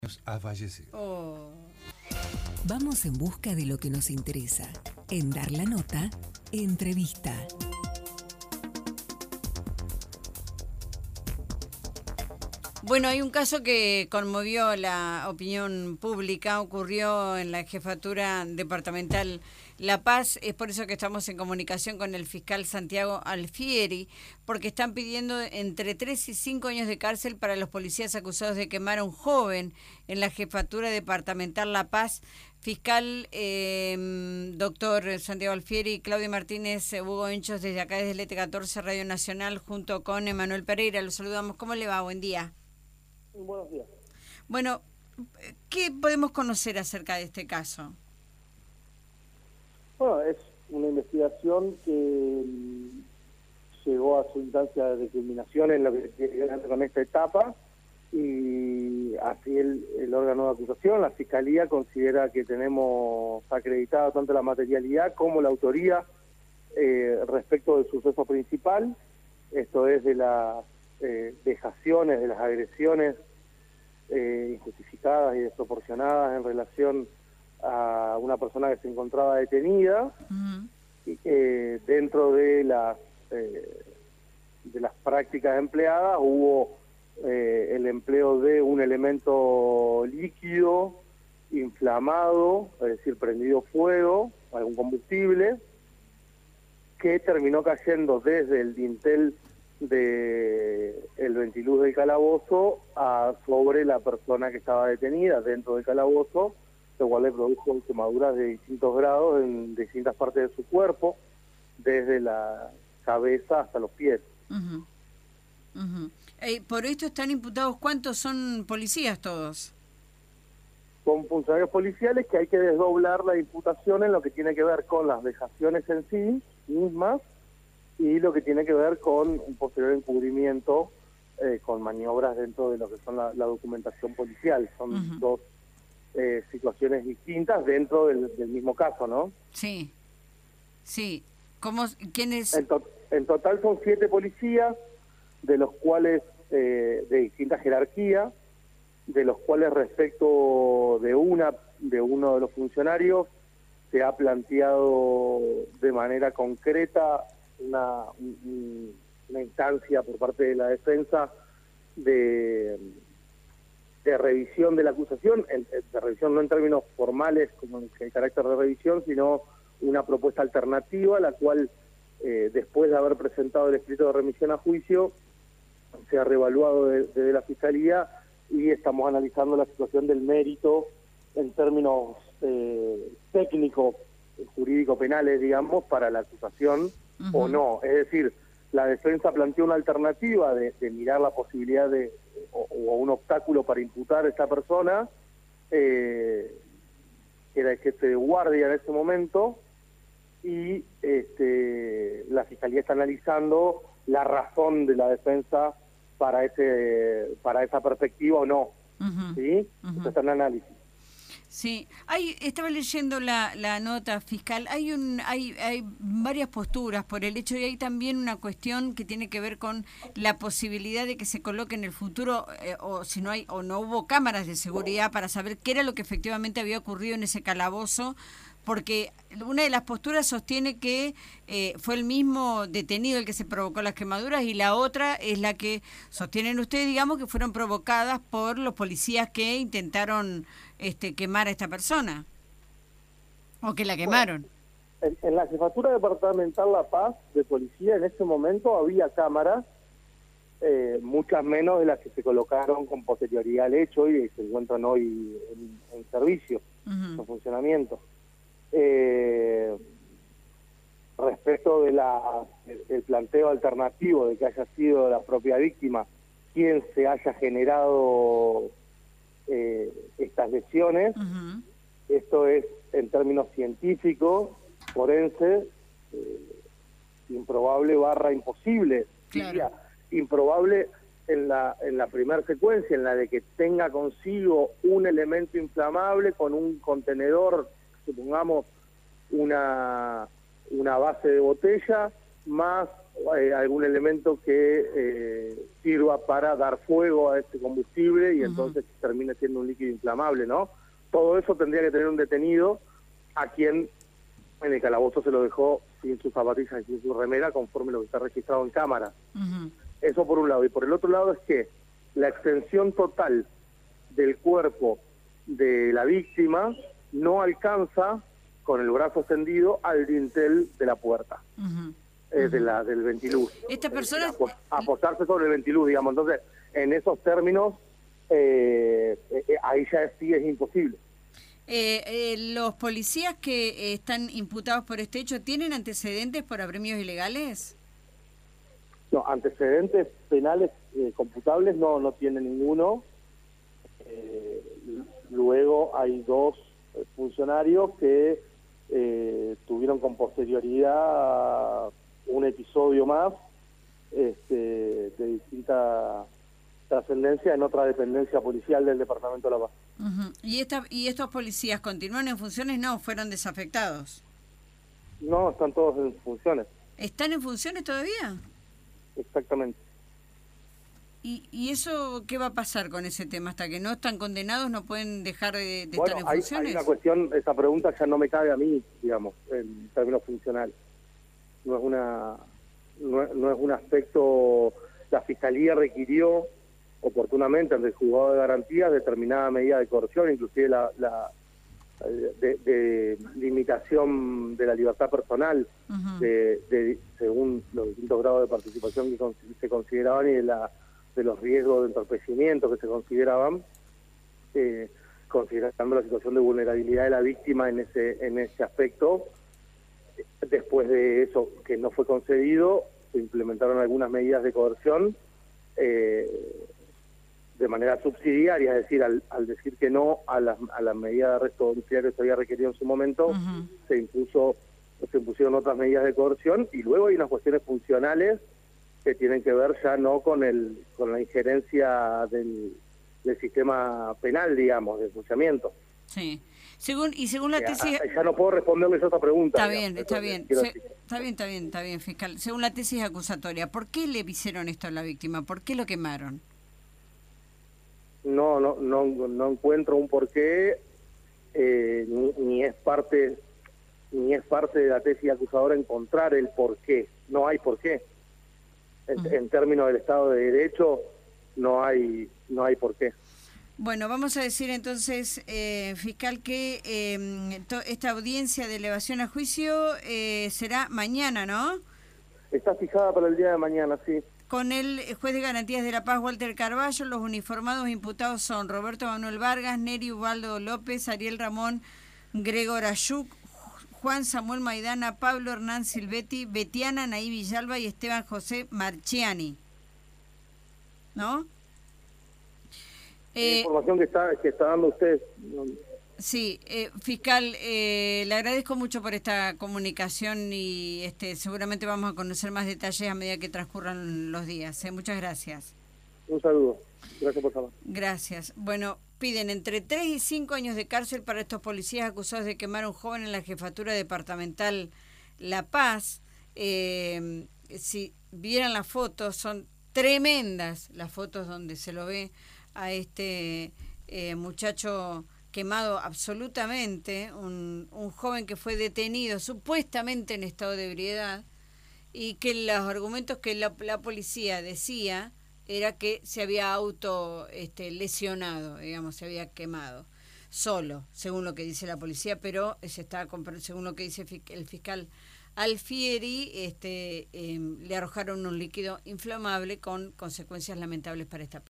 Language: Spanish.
Ha fallecido. Oh. Vamos en busca de lo que nos interesa. En Dar la Nota, entrevista. Bueno, hay un caso que conmovió la opinión pública, ocurrió en la Jefatura Departamental La Paz, es por eso que estamos en comunicación con el fiscal Santiago Alfieri, porque están pidiendo entre 3 y 5 años de cárcel para los policías acusados de quemar a un joven en la Jefatura Departamental La Paz. Fiscal, doctor Santiago Alfieri, Claudia Martínez, Hugo Enchos, desde acá desde el ET14 Radio Nacional, junto con Emanuel Pereira, los saludamos. ¿Cómo le va? Buen día. Buenos días. Bueno, ¿qué podemos conocer acerca de este caso? Bueno, es una investigación que llegó a su instancia de culminación en lo que tiene que ver con esta etapa, y así el órgano de acusación, la Fiscalía, considera que tenemos acreditada tanto la materialidad como la autoría respecto del suceso principal, esto es de las vejaciones, de las agresiones injustificadas y desproporcionadas en relación a una persona que se encontraba detenida. Dentro de las prácticas empleadas hubo el empleo de un elemento líquido inflamado, es decir, prendido fuego, algún combustible, que terminó cayendo desde el dintel del ventiluz del calabozo sobre la persona que estaba detenida dentro del calabozo, lo cual le produjo quemaduras de distintos grados en distintas partes de su cuerpo, desde la cabeza hasta los pies. Por esto están imputados, ¿cuántos son policías todos? Son funcionarios policiales que hay que desdoblar la imputación en lo que tiene que ver con las vejaciones en sí mismas y lo que tiene que ver con un posterior encubrimiento con maniobras dentro de lo que son la documentación policial. Son dos situaciones distintas dentro del mismo caso, ¿no? Sí, sí. ¿Quiénes? En total son 7 policías, de los cuales de distinta jerarquía, de los cuales respecto de uno de los funcionarios se ha planteado de manera concreta una instancia por parte de la defensa de revisión de la acusación, de revisión no en términos formales como el carácter de revisión, sino una propuesta alternativa, la cual después de haber presentado el escrito de remisión a juicio se ha reevaluado desde la Fiscalía y estamos analizando la situación del mérito en términos técnicos, jurídico-penales, digamos, para la acusación o no. Es decir, la defensa planteó una alternativa de mirar la posibilidad o un obstáculo para imputar a esta persona, que era el jefe de guardia en ese momento, y la Fiscalía está analizando la razón de la defensa para esa perspectiva o no. ¿Sí? Eso está en análisis. Sí, estaba leyendo la nota fiscal, hay varias posturas por el hecho, y hay también una cuestión que tiene que ver con la posibilidad de que se coloque en el futuro, o si no hay o no hubo cámaras de seguridad para saber qué era lo que efectivamente había ocurrido en ese calabozo, porque una de las posturas sostiene que fue el mismo detenido el que se provocó las quemaduras, y la otra es la que sostienen ustedes, digamos, que fueron provocadas por los policías que intentaron quemar a esta persona, o que la quemaron. Bueno, en la Jefatura Departamental La Paz de Policía en ese momento había cámaras, muchas menos de las que se colocaron con posterioridad al hecho y se encuentran hoy en servicio, en funcionamiento. Respecto del planteo alternativo de que haya sido la propia víctima quien se haya generado estas lesiones, esto es en términos científicos, forense, improbable / imposible. Claro. Diría, improbable en la primera secuencia, en la de que tenga consigo un elemento inflamable con un contenedor, supongamos una base de botella, más algún elemento que sirva para dar fuego a este combustible y entonces termine siendo un líquido inflamable, ¿no? Todo eso tendría que tener un detenido a quien en el calabozo se lo dejó sin sus zapatillas y sin su remera, conforme lo que está registrado en cámara. Eso por un lado. Y por el otro lado es que la extensión total del cuerpo de la víctima no alcanza con el brazo extendido al dintel de la puerta, del ventiluz. Esta persona... apostarse sobre el ventiluz, digamos. Entonces, en esos términos, ahí ya sí es imposible. ¿Los policías que están imputados por este hecho tienen antecedentes por apremios ilegales? No, antecedentes penales computables no tiene ninguno. Luego hay 2 funcionarios que tuvieron con posterioridad un episodio más de distinta trascendencia en otra dependencia policial del Departamento de La Paz. ¿Y estos policías continúan en funciones? No, fueron desafectados. No, están todos en funciones. ¿Están en funciones todavía? Exactamente. ¿Y eso qué va a pasar con ese tema? ¿Hasta que no están condenados no pueden dejar de estar en funciones? Hay una cuestión, esa pregunta ya no me cabe a mí, digamos, en términos funcionales. No es un aspecto. La Fiscalía requirió oportunamente ante el juzgado de garantías determinada medida de coerción, inclusive de limitación de la libertad personal, según los distintos grados de participación que se consideraban y de los riesgos de entorpecimiento que se consideraban, considerando la situación de vulnerabilidad de la víctima en ese aspecto. Después de eso, que no fue concedido, se implementaron algunas medidas de coerción de manera subsidiaria, es decir, al decir que no a la medida de arresto domiciliario que se había requerido en su momento, se impusieron otras medidas de coerción, y luego hay unas cuestiones funcionales que tienen que ver ya no con la injerencia del sistema penal, digamos, de funcionamiento. Sí. Según la tesis... Ya no puedo responderles esa pregunta. Está bien, está bien. Está bien, fiscal. Según la tesis acusatoria, ¿por qué le hicieron esto a la víctima? ¿Por qué lo quemaron? No encuentro un porqué, ni es parte de la tesis acusadora encontrar el porqué. No hay porqué. En términos del Estado de Derecho, no hay porqué. Bueno, vamos a decir entonces, fiscal, que esta audiencia de elevación a juicio será mañana, ¿no? Está fijada para el día de mañana, sí. Con el juez de garantías de La Paz, Walter Carballo. Los uniformados imputados son Roberto Manuel Vargas, Neri Ubaldo López, Ariel Ramón Gregor Ayuk, Juan Samuel Maidana, Pablo Hernán Silvetti, Betiana Naí Villalba y Esteban José Marchiani. ¿No? La información que está dando usted. Sí, fiscal, le agradezco mucho por esta comunicación y seguramente vamos a conocer más detalles a medida que transcurran los días. Muchas gracias. Un saludo. Gracias por llamar. Gracias. Bueno, piden entre 3 y 5 años de cárcel para estos policías acusados de quemar a un joven en la jefatura departamental La Paz. Si vieran las fotos, son tremendas las fotos donde se lo ve a este muchacho quemado absolutamente, un joven que fue detenido supuestamente en estado de ebriedad, y que los argumentos que la policía decía era que se había lesionado, digamos, se había quemado solo, según lo que dice la policía, pero según lo que dice el fiscal Alfieri, le arrojaron un líquido inflamable con consecuencias lamentables para esta persona.